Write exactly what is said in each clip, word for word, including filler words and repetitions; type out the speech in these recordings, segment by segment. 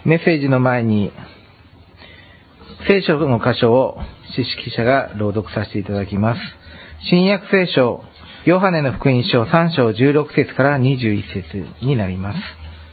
メッセージの前に聖書の箇所を詩式者が朗読させていただきます。新約聖書ヨハネの福音書さん章じゅうろく節からにじゅういち節になります。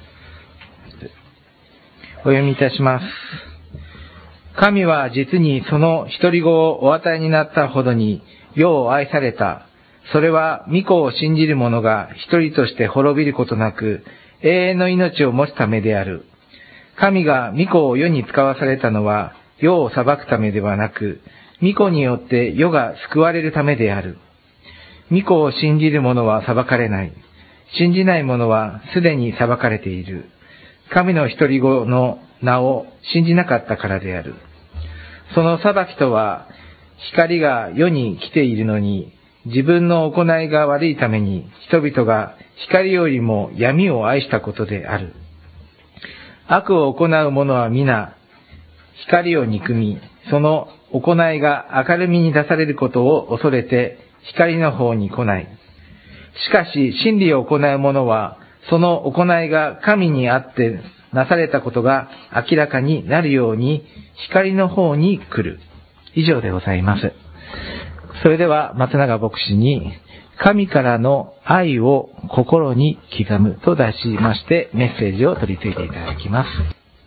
お読みいたします。神は実にその独り子をお与えになったほどに世を愛された。それは御子を信じる者が一人として滅びることなく永遠の命を持つためである。神が御子を世に使わされたのは世を裁くためではなく、御子によって世が救われるためである。御子を信じる者は裁かれない。信じない者はすでに裁かれている。神の独り子の名を信じなかったからである。その裁きとは、光が世に来ているのに、自分の行いが悪いために人々が光よりも闇を愛したことである。悪を行う者は皆、光を憎み、その行いが明るみに出されることを恐れて光の方に来ない。しかし真理を行う者は、その行いが神にあってなされたことが明らかになるように光の方に来る。以上でございます。それでは松永牧師に神からの愛を心に刻むと題しましてメッセージを取り次いでいただきます。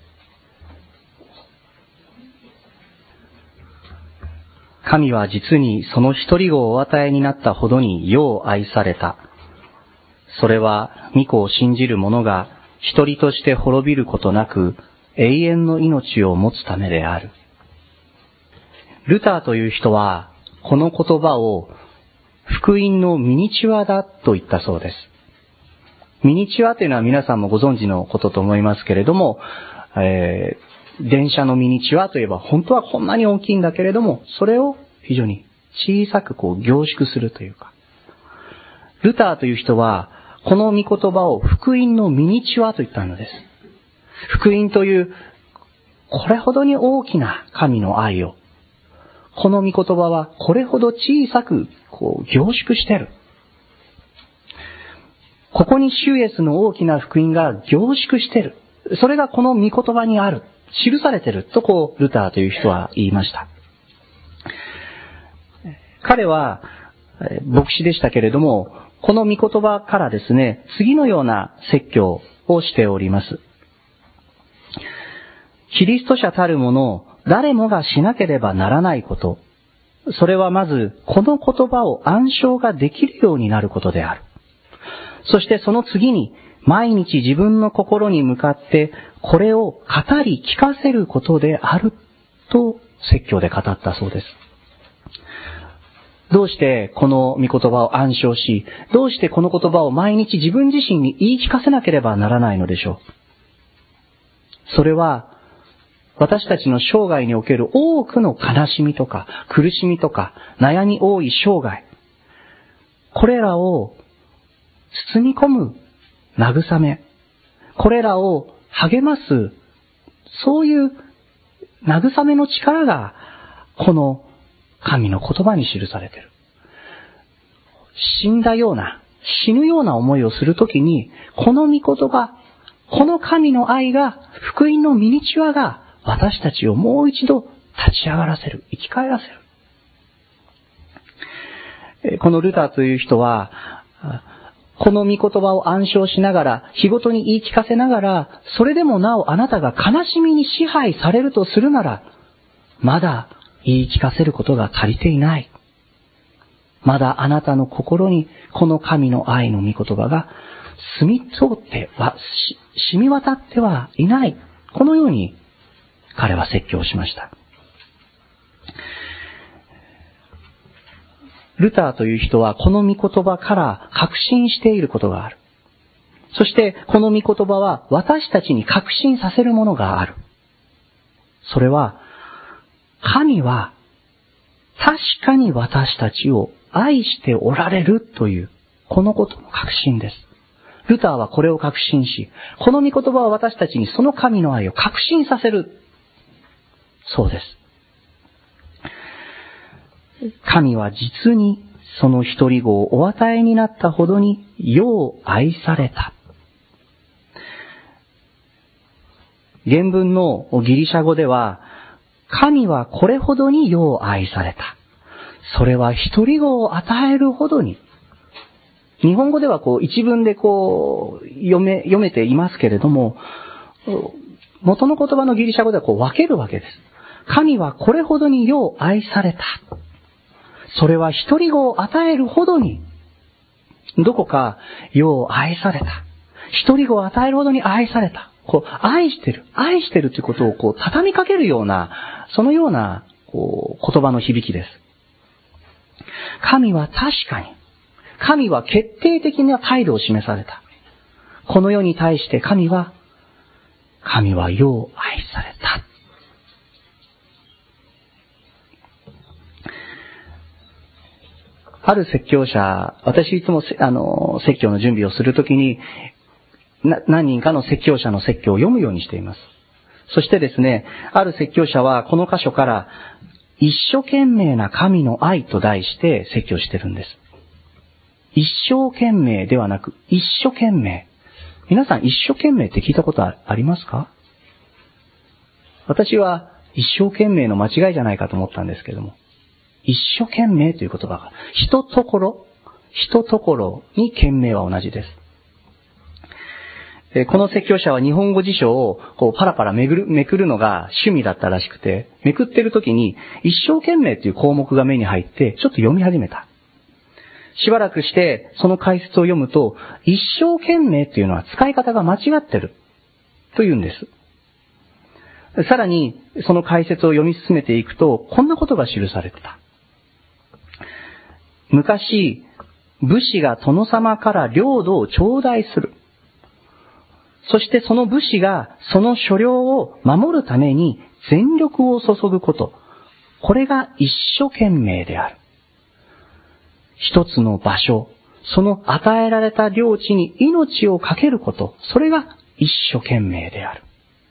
神は実にその一人子をお与えになったほどに世を愛された。それは御子を信じる者が一人として滅びることなく永遠の命を持つためである。ルターという人はこの言葉を福音のミニチュアだと言ったそうです。ミニチュアというのは皆さんもご存知のことと思いますけれども、えー、電車のミニチュアといえば本当はこんなに大きいんだけれども、それを非常に小さくこう凝縮するというか。ルターという人はこの御言葉を福音のミニチュアと言ったのです。福音というこれほどに大きな神の愛を、この御言葉はこれほど小さくこう凝縮している。ここにシュエスの大きな福音が凝縮している。それがこの御言葉にある。記されているとこうルターという人は言いました。彼は牧師でしたけれども、この御言葉からですね、次のような説教をしております。キリスト者たるもの、誰もがしなければならないこと。それはまず、この言葉を暗唱ができるようになることである。そしてその次に、毎日自分の心に向かって、これを語り聞かせることであると説教で語ったそうです。どうしてこの御言葉を暗唱し、どうしてこの言葉を毎日自分自身に言い聞かせなければならないのでしょう。それは、私たちの生涯における多くの悲しみとか苦しみとか悩み多い生涯、これらを包み込む慰め、これらを励ます、そういう慰めの力がこの神の言葉に記されている。死んだような、死ぬような思いをするときに、この御言葉、この神の愛が、福音のミニチュアが私たちをもう一度立ち上がらせる、生き返らせる。このルターという人は、この御言葉を暗唱しながら、日ごとに言い聞かせながら、それでもなおあなたが悲しみに支配されるとするなら、まだ言い聞かせることが足りていない。まだあなたの心にこの神の愛の御言葉が澄み通っては、染み渡ってはいない。このように彼は説教しました。ルターという人はこの御言葉から確信していることがある。そしてこの御言葉は私たちに確信させるものがある。それは、神は確かに私たちを愛しておられるというこのことの確信です。ルターはこれを確信し、この御言葉は私たちにその神の愛を確信させる。そうです。神は実にその一人子をお与えになったほどに世を愛された。 原文のギリシャ語では、神はこれほどに世を愛された。それは一人子を与えるほどに。日本語ではこう一文でこう読め、読めていますけれども、元の言葉のギリシャ語ではこう分けるわけです。神はこれほどに世を愛された。それは一人子を与えるほどに。どこか世を愛された。一人子を与えるほどに愛された。こう、愛してる。愛してるということをこう、畳みかけるような、そのような、こう、言葉の響きです。神は確かに、神は決定的な態度を示された。この世に対して神は、神は世を愛された。ある説教者、私いつもあの説教の準備をするときにな、何人かの説教者の説教を読むようにしています。そしてですね、ある説教者はこの箇所から一生懸命な神の愛と題して説教してるんです。一生懸命ではなく一生懸命。皆さん一生懸命って聞いたことありますか？私は一生懸命の間違いじゃないかと思ったんですけども、一生懸命という言葉が、一ところ、一ところに懸命は同じです。この説教者は日本語辞書をこうパラパラめぐる、めくるのが趣味だったらしくて、めくってる時に一生懸命という項目が目に入ってちょっと読み始めた。しばらくしてその解説を読むと、一生懸命というのは使い方が間違ってるというんです。さらにその解説を読み進めていくと、こんなことが記されてた。昔、武士が殿様から領土を頂戴する。そしてその武士がその所領を守るために全力を注ぐこと。これが一生懸命である。一つの場所、その与えられた領地に命を懸けること。それが一生懸命である。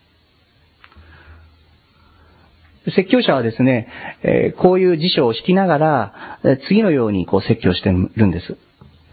説教者はですね、えー、こういう辞書を引きながら、次のようにこう説教してるんです。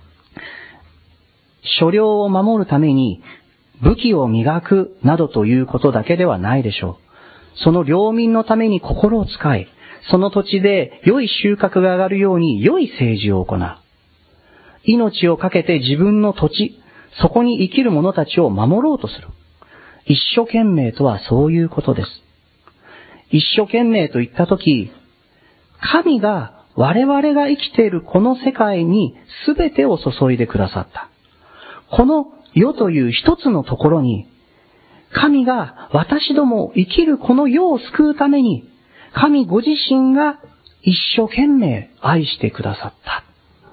所領を守るために武器を磨くなどということだけではないでしょう。その領民のために心を使い、その土地で良い収穫が上がるように良い政治を行う。命を懸けて自分の土地、そこに生きる者たちを守ろうとする。一生懸命とはそういうことです。一生懸命と言ったとき、神が我々が生きているこの世界に全てを注いでくださった。この世という一つのところに、神が私どもを生きるこの世を救うために、神ご自身が一生懸命愛してくださった。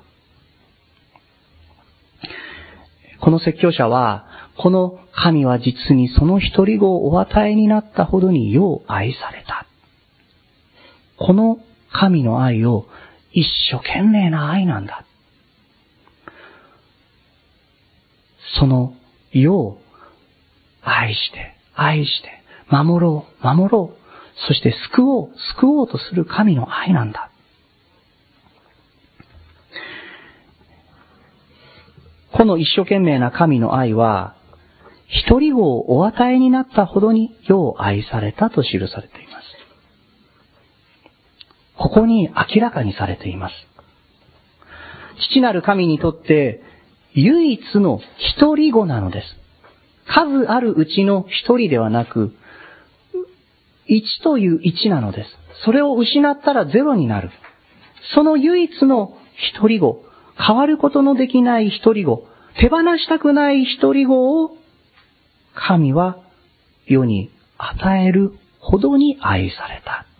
この説教者は、この神は実にその一人子をお与えになったほどに世を愛された。この神の愛を一生懸命な愛なんだ。その世を愛して、愛して、守ろう、守ろう。そして救おう、救おうとする神の愛なんだ。この一生懸命な神の愛は、一人子をお与えになったほどに世を愛されたと記されています。ここに明らかにされています。父なる神にとって唯一の一人子なのです。数あるうちの一人ではなく、一という一なのです。それを失ったらゼロになる。その唯一の一人子、変わることのできない一人子、手放したくない一人子を神は世に与えるほどに愛された。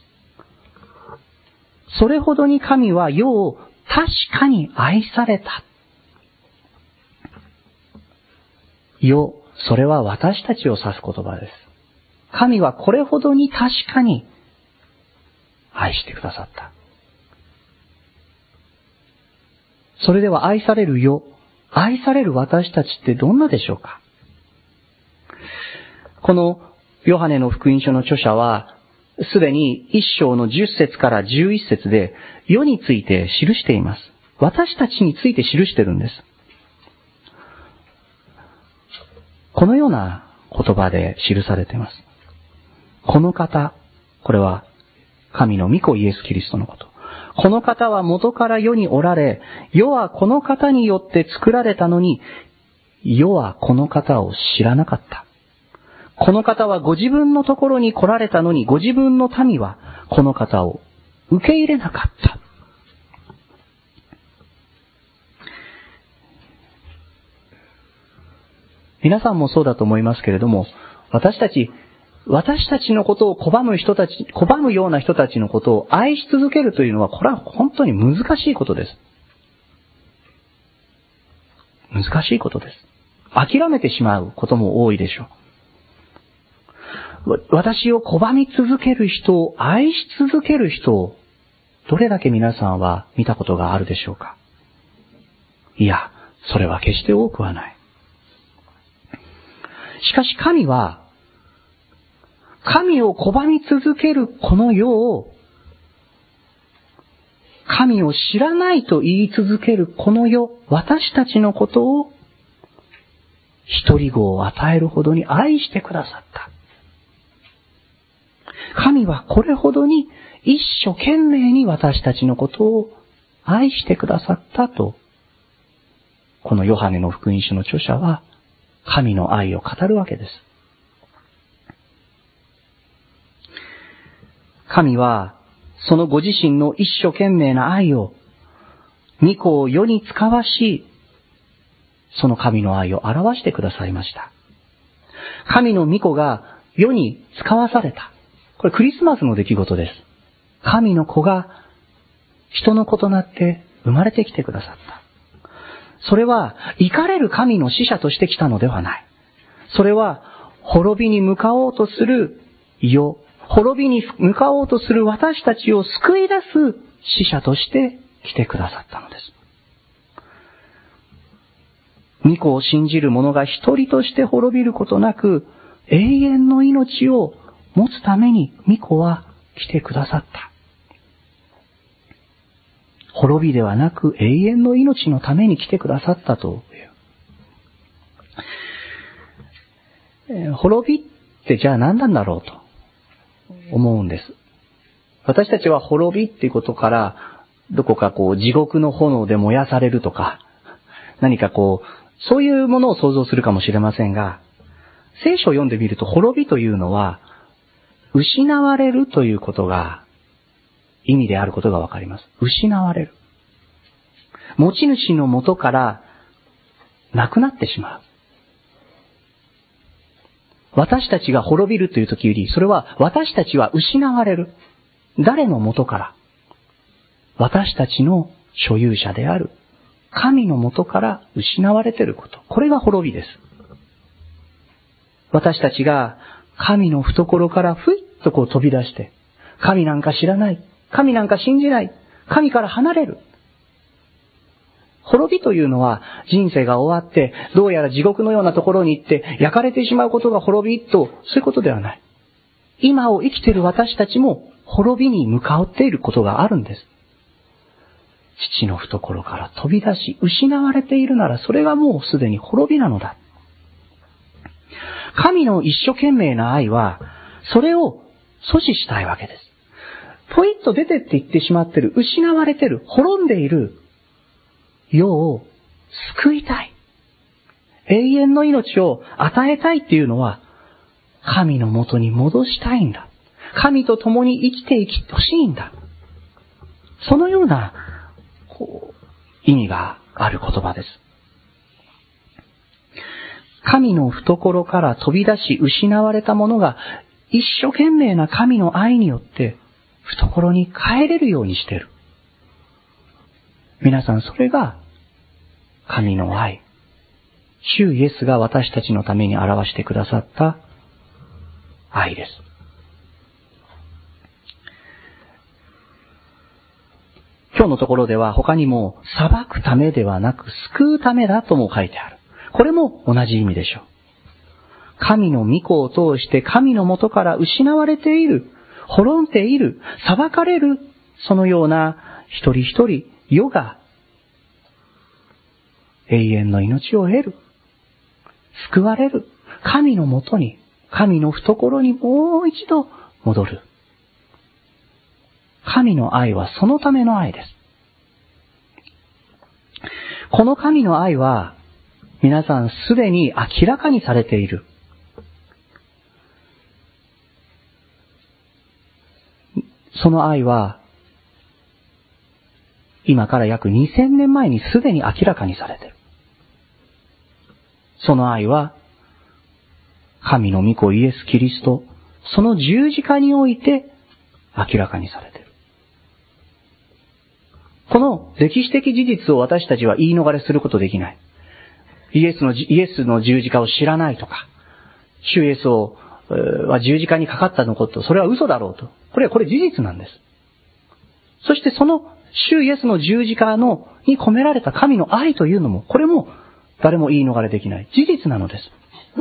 それほどに神は世を確かに愛された。世、それは私たちを指す言葉です。神はこれほどに確かに愛してくださった。それでは愛される世、愛される私たちってどんなでしょうか？このヨハネの福音書の著者は、すでに一章の十節から十一節で世について記しています。私たちについて記してるんです。このような言葉で記されています。この方、これは神の御子イエス・キリストのこと。この方は元から世におられ、世はこの方によって作られたのに、世はこの方を知らなかった。この方はご自分のところに来られたのに、ご自分の民はこの方を受け入れなかった。皆さんもそうだと思いますけれども、私たち、私たちのことを拒む人たち、拒むような人たちのことを愛し続けるというのは、これは本当に難しいことです。難しいことです。諦めてしまうことも多いでしょう。私を拒み続ける人を愛し続ける人を、どれだけ皆さんは見たことがあるでしょうか。いや、それは決して多くはない。しかし神は、神を拒み続けるこの世を、神を知らないと言い続けるこの世、私たちのことを、一人子を与えるほどに愛してくださった。神はこれほどに一生懸命に私たちのことを愛してくださったと、このヨハネの福音書の著者は神の愛を語るわけです。神はそのご自身の一生懸命な愛を、御子を世に使わし、その神の愛を表してくださいました。神の御子が世に使わされた。これクリスマスの出来事です。神の子が人の子となって生まれてきてくださった。それは怒れる神の使者として来たのではない。それは滅びに向かおうとする世、滅びに向かおうとする私たちを救い出す使者として来てくださったのです。御子を信じる者が一人として滅びることなく、永遠の命を持つために御子は来てくださった。滅びではなく永遠の命のために来てくださったという。滅びってじゃあ何なんだろうと思うんです。私たちは滅びっていうことから、どこかこう地獄の炎で燃やされるとか、何かこう、そういうものを想像するかもしれませんが、聖書を読んでみると滅びというのは、失われるということが、意味であることがわかります。失われる。持ち主の元からなくなってしまう。私たちが滅びるという時より、それは私たちは失われる。誰の元から？私たちの所有者である神の元から失われていること。これが滅びです。私たちが神の懐からふいっとこう飛び出して、神なんか知らない。神なんか信じない。神から離れる。滅びというのは人生が終わって、どうやら地獄のようなところに行って焼かれてしまうことが滅びと、そういうことではない。今を生きている私たちも滅びに向かっていることがあるんです。父の懐から飛び出し、失われているならそれがもうすでに滅びなのだ。神の一生懸命な愛は、それを阻止したいわけです。ポイッと出てって言ってしまっている、失われている、滅んでいる世を救いたい。永遠の命を与えたいっていうのは、神のもとに戻したいんだ。神と共に生きていきほしいんだ。そのような、こう、意味がある言葉です。神の懐から飛び出し失われたものが一生懸命な神の愛によって懐に帰れるようにしている。皆さん、それが神の愛。主イエスが私たちのために表してくださった愛です。今日のところでは他にも裁くためではなく救うためだとも書いてある。これも同じ意味でしょう。神の御子を通して神の元から失われている、滅んでいる、裁かれる、そのような一人一人世が永遠の命を得る、救われる、 神のもとに、神の懐にもう一度戻る。神の愛はそのための愛です。この神の愛は、皆さんすでに明らかにされている。その愛は、今から約にせんねんまえにすでに明らかにされている。その愛は、神の御子イエス・キリスト、その十字架において明らかにされている。この歴史的事実を私たちは言い逃れすることできない。イエスの、イエスの十字架を知らないとか、主イエスを、は十字架にかかったのこと、それは嘘だろうと。これはこれ事実なんです。そしてその主イエスの十字架のに込められた神の愛というのも、これも誰も言い逃れできない事実なのです。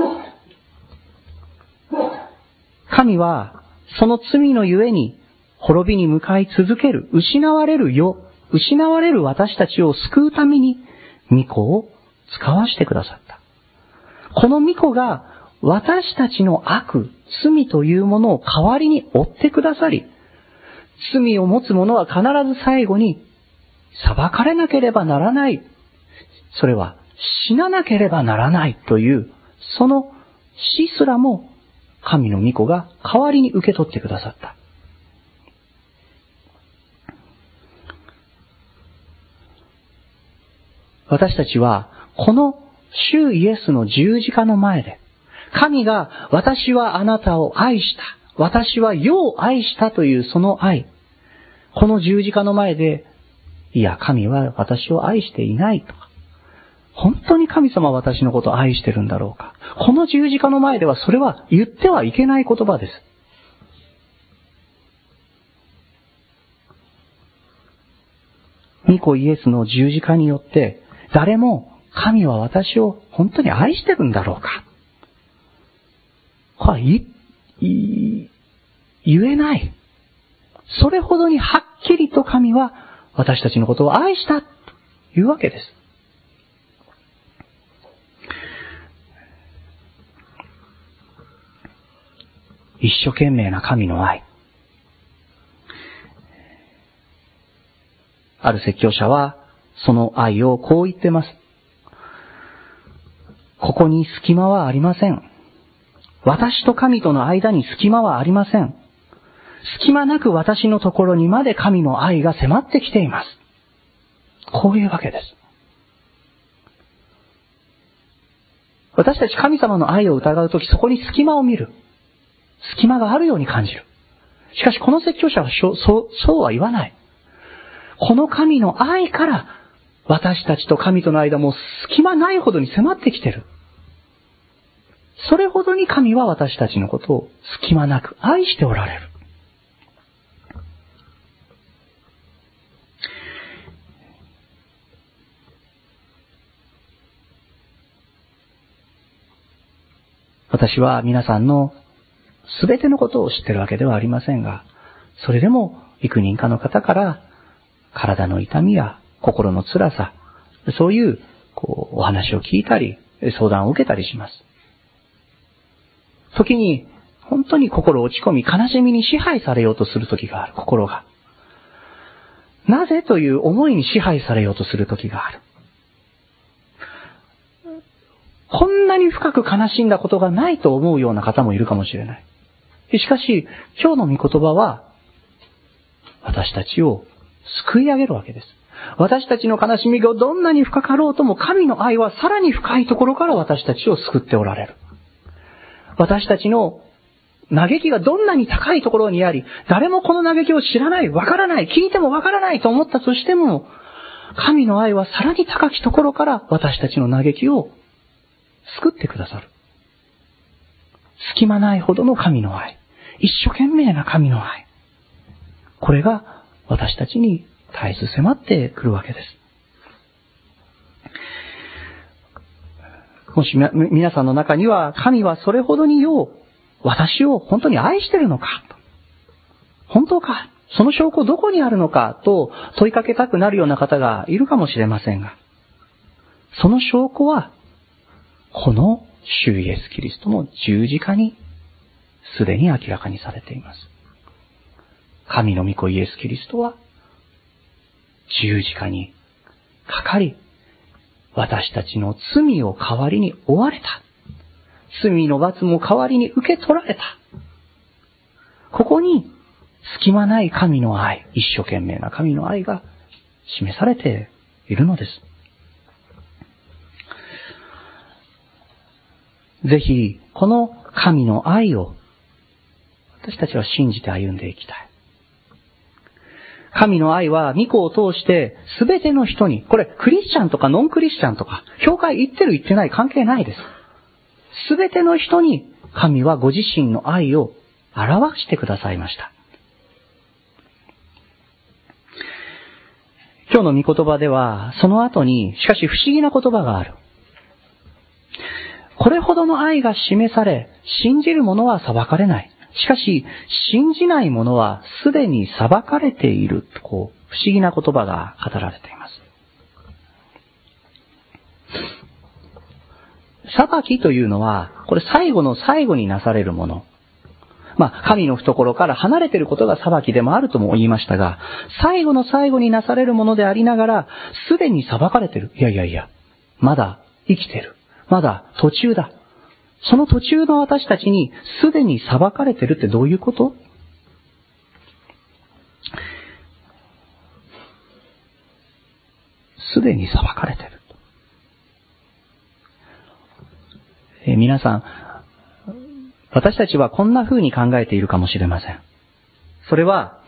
神はその罪のゆえに滅びに向かい続ける、失われる世、失われる私たちを救うために御子を使わしてくださった。この御子が私たちの悪、罪というものを代わりに負ってくださり、罪を持つ者は必ず最後に裁かれなければならない。それは死ななければならないという、その死すらも神の御子が代わりに受け取ってくださった。私たちはこの主イエスの十字架の前で、神が私はあなたを愛した、私は世を愛したというその愛、この十字架の前で、いや神は私を愛していないとか、本当に神様は私のことを愛してるんだろうか。この十字架の前ではそれは言ってはいけない言葉です。御子イエスの十字架によって誰も神は私を本当に愛してるんだろうか。はい、い、言えない。それほどにはっきりと神は私たちのことを愛したというわけです。一生懸命な神の愛。ある説教者はその愛をこう言ってます。ここに隙間はありません。私と神との間に隙間はありません。隙間なく私のところにまで神の愛が迫ってきています。こういうわけです。私たち神様の愛を疑うとき、そこに隙間を見る。隙間があるように感じる。しかしこの説教者はそう、そうは言わない。この神の愛から私たちと神との間も隙間ないほどに迫ってきている。それほどに神は私たちのことを隙間なく愛しておられる。私は皆さんのすべてのことを知っているわけではありませんが、それでも幾人かの方から体の痛みや心の辛さ、そういうこうお話を聞いたり、相談を受けたりします。時に本当に心落ち込み、悲しみに支配されようとする時がある、心が。なぜという思いに支配されようとする時がある。こんなに深く悲しんだことがないと思うような方もいるかもしれない。しかし、今日の御言葉は、私たちを救い上げるわけです。私たちの悲しみがどんなに深かろうとも、神の愛はさらに深いところから私たちを救っておられる。私たちの嘆きがどんなに高いところにあり、誰もこの嘆きを知らない、わからない、聞いてもわからないと思ったとしても、神の愛はさらに高きところから私たちの嘆きを救ってくださる。隙間ないほどの神の愛。一生懸命な神の愛。これが私たちに絶えず迫ってくるわけです。もし皆さんの中には、神はそれほどによう私を本当に愛しているのか、本当か、その証拠どこにあるのかと問いかけたくなるような方がいるかもしれませんが、その証拠はこの主イエス・キリストの十字架にすでに明らかにされています。神の御子イエス・キリストは十字架にかかり、私たちの罪を代わりに負われた。罪の罰も代わりに受け取られた。ここに隙間ない神の愛、一生懸命な神の愛が示されているのです。ぜひ、この神の愛を私たちは信じて歩んでいきたい。神の愛は御子を通して全ての人に、これクリスチャンとかノンクリスチャンとか、教会行ってる行ってない関係ないです。全ての人に神はご自身の愛を表してくださいました。今日の御言葉では、その後にしかし不思議な言葉がある。これほどの愛が示され、信じる者は裁かれない。しかし、信じない者はすでに裁かれている。こう、不思議な言葉が語られています。裁きというのは、これ最後の最後になされるもの。まあ、神の懐から離れていることが裁きでもあるとも言いましたが、最後の最後になされるものでありながら、すでに裁かれている。いやいやいや、まだ生きている。まだ途中だ。その途中の私たちにすでに裁かれているってどういうこと？すでに裁かれている。えー、皆さん、私たちはこんな風に考えているかもしれません。それは、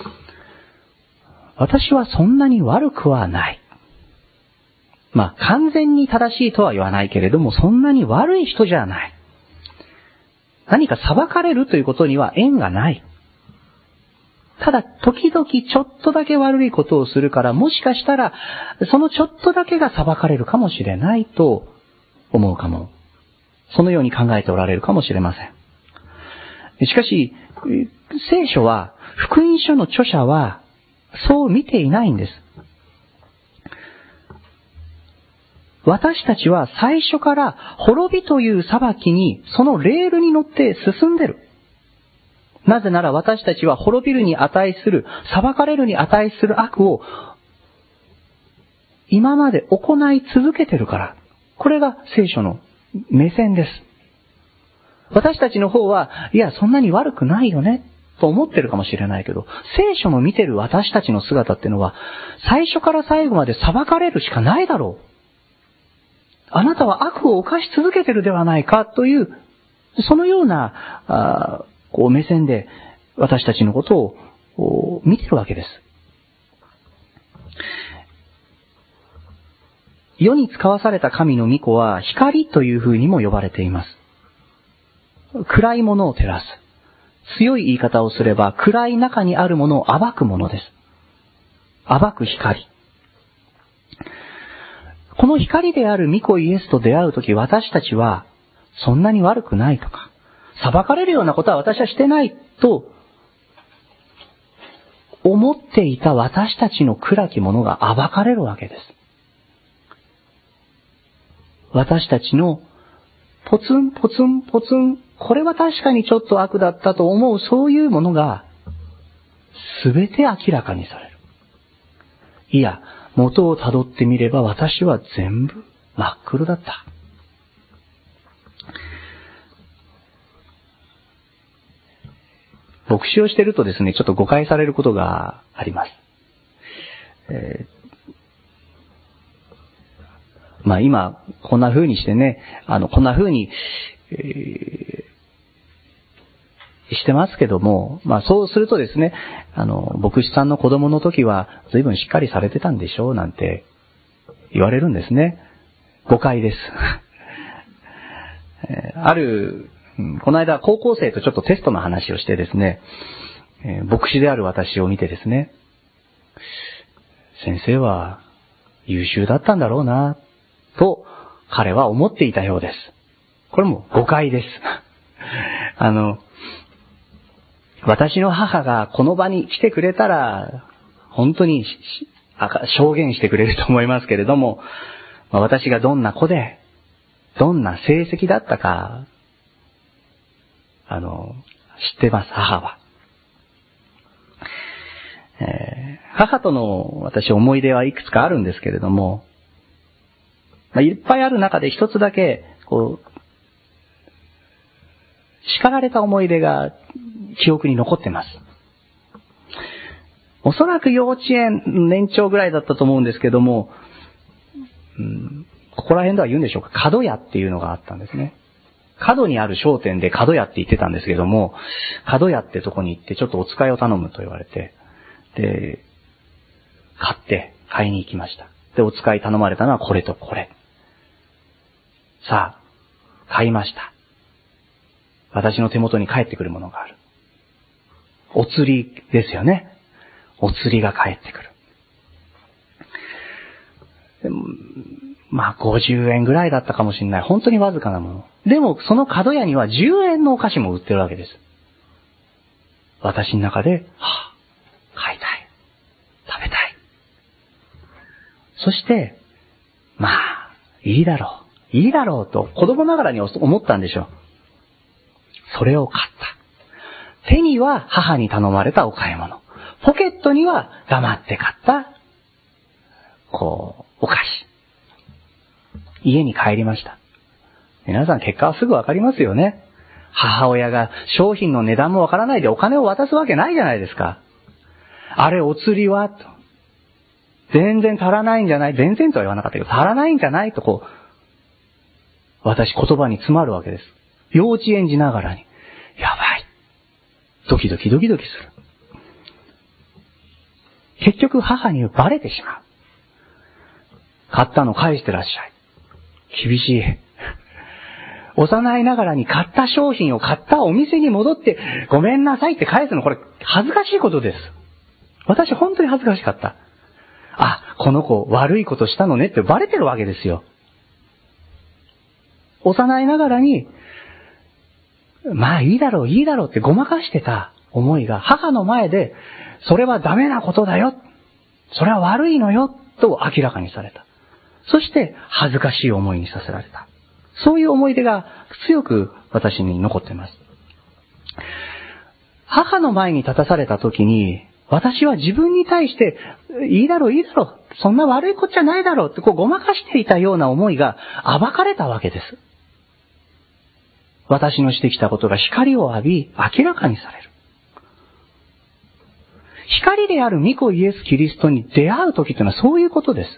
私はそんなに悪くはない。まあ、完全に正しいとは言わないけれども、そんなに悪い人じゃない。何か裁かれるということには縁がない。ただ、時々ちょっとだけ悪いことをするから、もしかしたら、そのちょっとだけが裁かれるかもしれないと思うかも。そのように考えておられるかもしれません。しかし、聖書は、福音書の著者は、そう見ていないんです。私たちは最初から滅びという裁きにそのレールに乗って進んでる。なぜなら私たちは滅びるに値する、裁かれるに値する悪を今まで行い続けてるから。これが聖書の目線です。私たちの方は、いやそんなに悪くないよねと思ってるかもしれないけど、聖書の見てる私たちの姿っていうのは最初から最後まで裁かれるしかないだろう。あなたは悪を犯し続けてるではないかという、そのような、あこう目線で私たちのことを見てるわけです。世に使わされた神の御子は光というふうにも呼ばれています。暗いものを照らす。強い言い方をすれば暗い中にあるものを暴くものです。暴く光。この光である御子イエスと出会うとき、私たちはそんなに悪くないとか、裁かれるようなことは私はしてないと思っていた私たちの暗きものが暴かれるわけです。私たちのポツンポツンポツン、これは確かにちょっと悪だったと思うそういうものが全て明らかにされる。いや、元をたどってみれば私は全部真っ黒だった。牧師をしているとですね、ちょっと誤解されることがあります。えー、まあ今、こんな風にしてね、あの、こんな風に、えーしてますけども、まあそうするとですね、あの、牧師さんの子供の時は随分しっかりされてたんでしょうなんて言われるんですね。誤解です。ある、この間高校生とちょっとテストの話をしてですね、牧師である私を見てですね、先生は優秀だったんだろうな、と彼は思っていたようです。これも誤解です。あの、私の母がこの場に来てくれたら、本当に証言してくれると思いますけれども、私がどんな子で、 どんな成績だったか、あの、知ってます、母は。えー、母との私思い出はいくつかあるんですけれども、まあ、いっぱいある中で一つだけ、こう、叱られた思い出が記憶に残ってます。おそらく幼稚園年長ぐらいだったと思うんですけども、うん、ここら辺では言うんでしょうか、角屋っていうのがあったんですね。角にある商店で角屋って言ってたんですけども、角屋ってとこに行ってちょっとお使いを頼むと言われて、で、買って、買いに行きました。で、お使い頼まれたのはこれとこれ。さあ、買いました。私の手元に返ってくるものがある。お釣りですよね。お釣りが返ってくる。でもまあ、ごじゅうえんぐらいだったかもしれない。本当にわずかなもの。でも、その角屋にはじゅうえんのお菓子も売ってるわけです。私の中で、はぁ、買いたい。食べたい。そして、まあ、いいだろう。いいだろうと、子供ながらに思ったんでしょう。それを買った。手には母に頼まれたお買い物。ポケットには黙って買った、こう、お菓子。家に帰りました。皆さん結果はすぐわかりますよね。母親が商品の値段もわからないでお金を渡すわけないじゃないですか。あれお釣りはと。全然足らないんじゃない、全然とは言わなかったけど、足らないんじゃないとこう、私言葉に詰まるわけです。幼稚園児ながらに。やばい。ドキドキドキドキする。結局母にバレてしまう。買ったの返してらっしゃい。厳しい。幼いながらに買った商品を買ったお店に戻ってごめんなさいって返すの、これ恥ずかしいことです。私本当に恥ずかしかった。あ、この子悪いことしたのねってバレてるわけですよ。幼いながらに、まあいいだろういいだろうってごまかしてた思いが母の前で、それはダメなことだよ。それは悪いのよ。と明らかにされた。そして恥ずかしい思いにさせられた。そういう思い出が強く私に残っています。母の前に立たされた時に、私は自分に対して、いいだろういいだろう、そんな悪いことじゃないだろうってこうごまかしていたような思いが暴かれたわけです。私のしてきたことが光を浴び、明らかにされる。光である御子イエス・キリストに出会う時というのはそういうことです。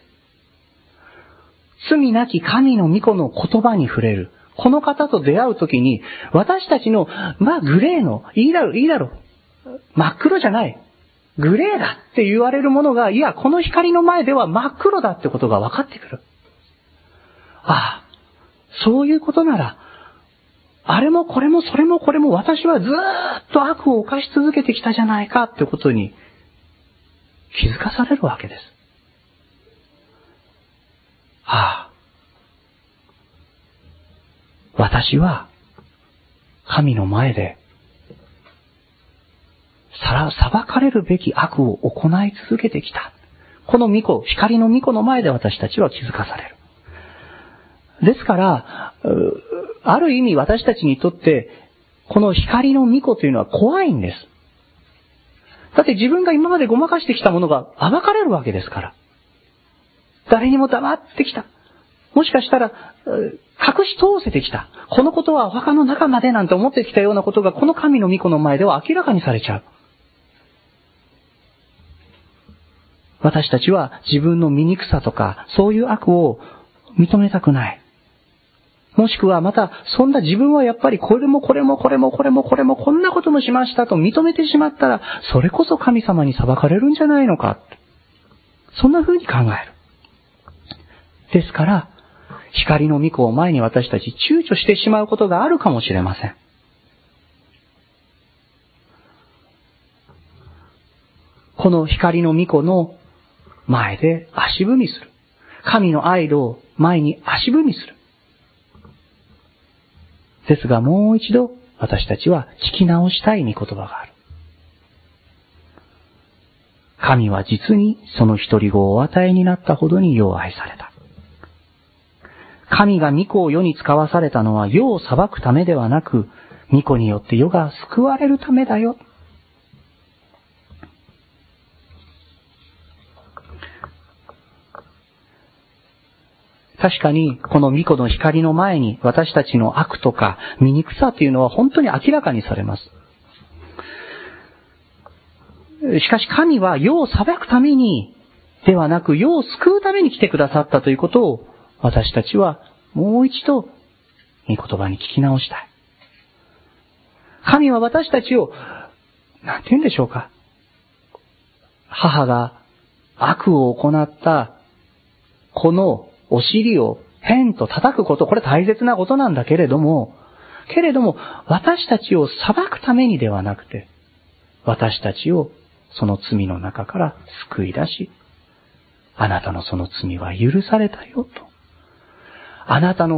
罪なき神の御子の言葉に触れる。この方と出会うときに、私たちの、まあグレーの、いいだろう、いいだろう、真っ黒じゃない、グレーだって言われるものが、いや、この光の前では真っ黒だってことが分かってくる。ああ、そういうことなら、あれもこれもそれもこれも私はずーっと悪を犯し続けてきたじゃないかってことに気づかされるわけです。はあ、私は神の前でさら裁かれるべき悪を行い続けてきた。この御子、光の御子の前で私たちは気づかされる。ですから、ある意味私たちにとってこの光の御子というのは怖いんです。だって自分が今までごまかしてきたものが暴かれるわけですから。誰にも黙ってきた。もしかしたら、隠し通せてきた。このことはお墓の中までなんて思ってきたようなことが、この神の御子の前では明らかにされちゃう。私たちは自分の醜さとか、そういう悪を認めたくない。もしくはまた、そんな自分はやっぱりこれもこれもこれもこれもこれもこんなこともしましたと認めてしまったら、それこそ神様に裁かれるんじゃないのか。そんな風に考える。ですから、光の御子を前に私たち躊躇してしまうことがあるかもしれません。この光の御子の前で足踏みする。神の愛を前に足踏みする。ですがもう一度私たちは聞き直したい御言葉がある。神は実にその一人子をお与えになったほどによう愛された。 神が御子を世に使わされたのは世を裁くためではなく、御子によって世が救われるためだよ。確かに、この御子の光の前に私たちの悪とか醜さというのは本当に明らかにされます。しかし神は世を裁くためにではなく世を救うために来てくださったということを私たちはもう一度御言葉に聞き直したい。神は私たちを、なんて言うんでしょうか。母が悪を行ったこのお尻をペンと叩くこと、これ大切なことなんだけれども、けれども私たちを裁くためにではなくて、私たちをその罪の中から救い出し、あなたのその罪は許されたよと。あなたの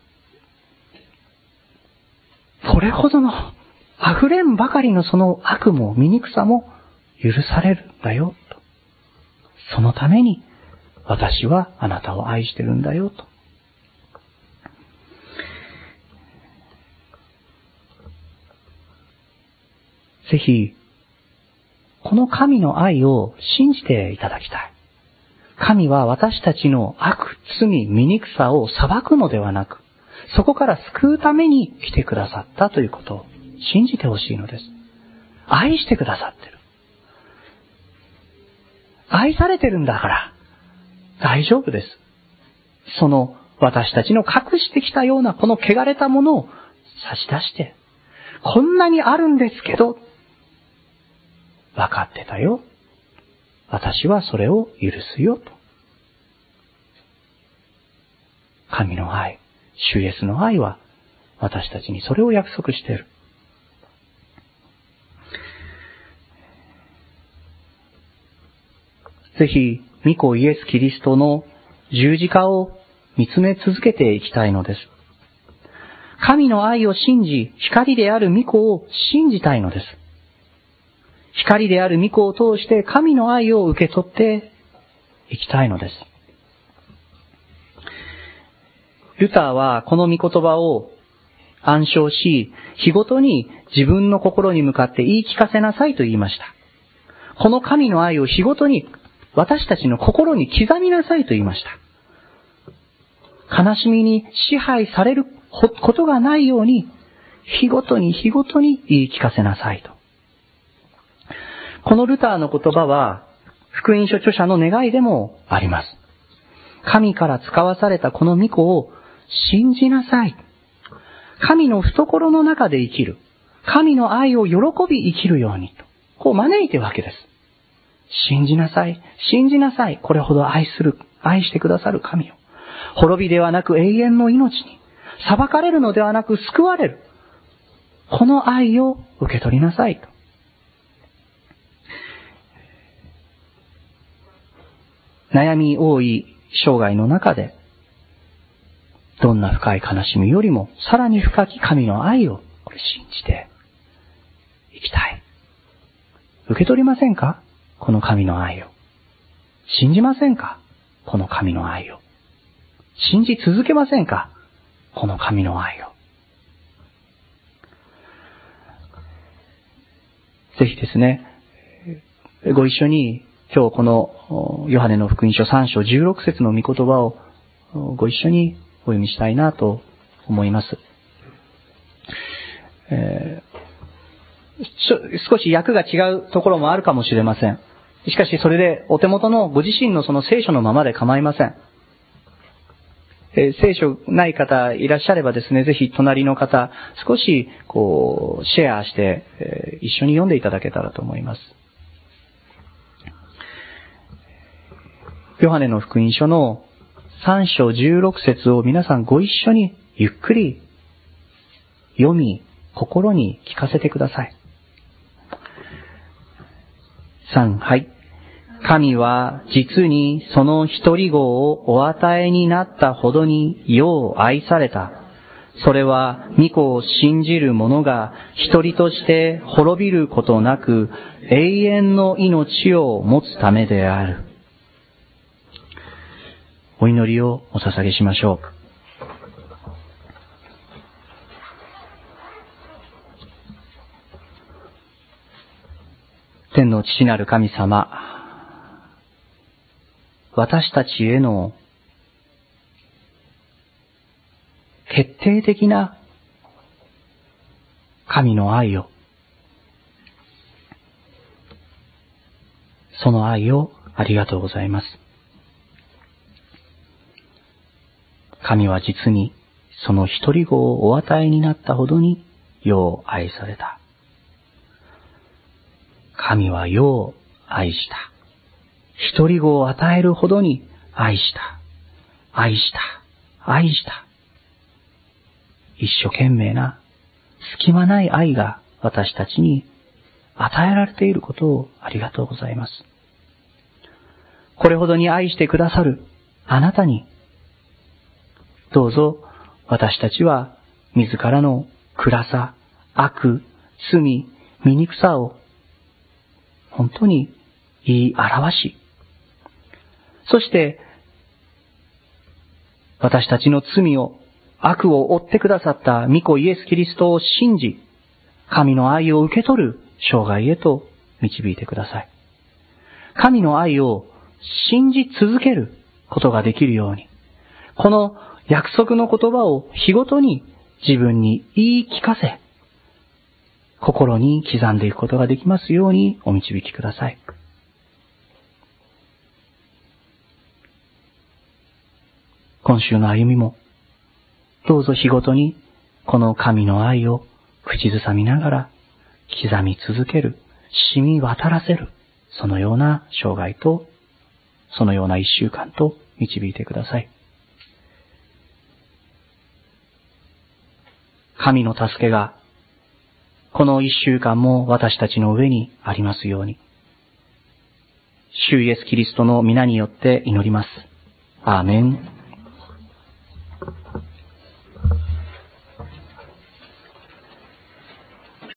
これほどの溢れんばかりのその悪も醜さも許されるんだよと。そのために私はあなたを愛してるんだよと。ぜひこの神の愛を信じていただきたい。神は私たちの悪、罪、醜さを裁くのではなく、そこから救うために来てくださったということを信じてほしいのです。愛してくださってる。愛されてるんだから大丈夫です。その私たちの隠してきたようなこの汚れたものを差し出して、こんなにあるんですけど、分かってたよ。私はそれを許すよと。神の愛、主イエスの愛は私たちにそれを約束している。ぜひ、御子イエス・キリストの十字架を見つめ続けていきたいのです。神の愛を信じ、光である御子を信じたいのです。光である御子を通して神の愛を受け取っていきたいのです。ルターはこの御言葉を暗唱し、日ごとに自分の心に向かって言い聞かせなさいと言いました。この神の愛を日ごとに私たちの心に刻みなさいと言いました。悲しみに支配されることがないように、日ごとに日ごとに言い聞かせなさいと。このルターの言葉は、福音書著者の願いでもあります。神から使わされたこの御子を信じなさい。神の懐の中で生きる。神の愛を喜び生きるようにと。こう招いているわけです。信じなさい。信じなさい。これほど愛する、愛してくださる神を。滅びではなく永遠の命に。裁かれるのではなく救われる。この愛を受け取りなさいと。悩み多い生涯の中で、どんな深い悲しみよりも、さらに深き神の愛をこれ信じていきたい。受け取りませんか？この神の愛を。信じませんか？この神の愛を。信じ続けませんか？この神の愛を。ぜひですね、ご一緒に今日このヨハネの福音書さん章じゅうろく節の御言葉をご一緒にお読みしたいなと思います。えー、少し訳が違うところもあるかもしれません。しかしそれでお手元のご自身のその聖書のままで構いません。えー、聖書ない方いらっしゃればですね、ぜひ隣の方少しこうシェアして、えー、一緒に読んでいただけたらと思います。ヨハネの福音書のさん章じゅうろく節を皆さんご一緒にゆっくり読み、心に聞かせてください。さん、はい。神は実にその一人子をお与えになったほどに世を愛された。それは御子を信じる者が一人として滅びることなく永遠の命を持つためである。お祈りをお捧げしましょう。 天の父なる神様、私たちへの決定的な神の愛を、その愛をありがとうございます。神は実にその一人子をお与えになったほどに世を愛された。神は世を愛した。一人子を与えるほどに愛した。愛した。愛した。一生懸命な隙間ない愛が私たちに与えられていることをありがとうございます。これほどに愛してくださるあなたに、どうぞ私たちは自らの暗さ、悪、罪、醜さを本当に言い表し、そして私たちの罪を、悪を負ってくださった御子イエス・キリストを信じ、神の愛を受け取る生涯へと導いてください。神の愛を信じ続けることができるように、この約束の言葉を日ごとに自分に言い聞かせ、心に刻んでいくことができますようにお導きください。今週の歩みも、どうぞ日ごとにこの神の愛を口ずさみながら刻み続ける、染み渡らせる、そのような生涯と、そのような一週間と導いてください。神の助けがこの一週間も私たちの上にありますように、主イエスキリストの皆によって祈ります。アーメン。